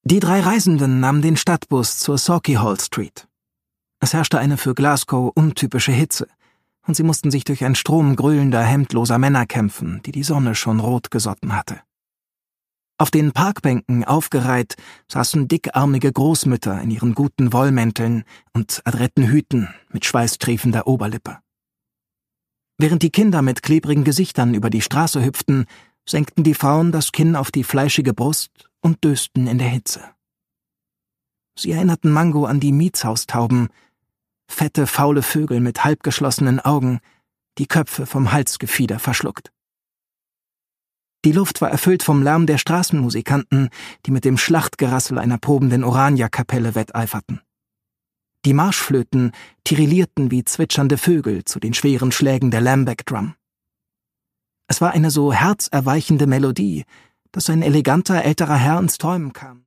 Die 3 Reisenden nahmen den Stadtbus zur Sauchiehall Street. Es herrschte eine für Glasgow untypische Hitze, und sie mussten sich durch einen Strom grühlender, hemdloser Männer kämpfen, die Sonne schon rot gesotten hatte. Auf den Parkbänken aufgereiht saßen dickarmige Großmütter in ihren guten Wollmänteln und adretten Hüten mit schweißtriefender Oberlippe. Während die Kinder mit klebrigen Gesichtern über die Straße hüpften, senkten die Frauen das Kinn auf die fleischige Brust und dösten in der Hitze. Sie erinnerten Mango an die Mietshaustauben, fette, faule Vögel mit halbgeschlossenen Augen, die Köpfe vom Halsgefieder verschluckt. Die Luft war erfüllt vom Lärm der Straßenmusikanten, die mit dem Schlachtgerassel einer probenden Orania-Kapelle wetteiferten. Die Marschflöten tirillierten wie zwitschernde Vögel zu den schweren Schlägen der Lambeck-Drum. Es war eine so herzerweichende Melodie, dass ein eleganter älterer Herr ins Träumen kam.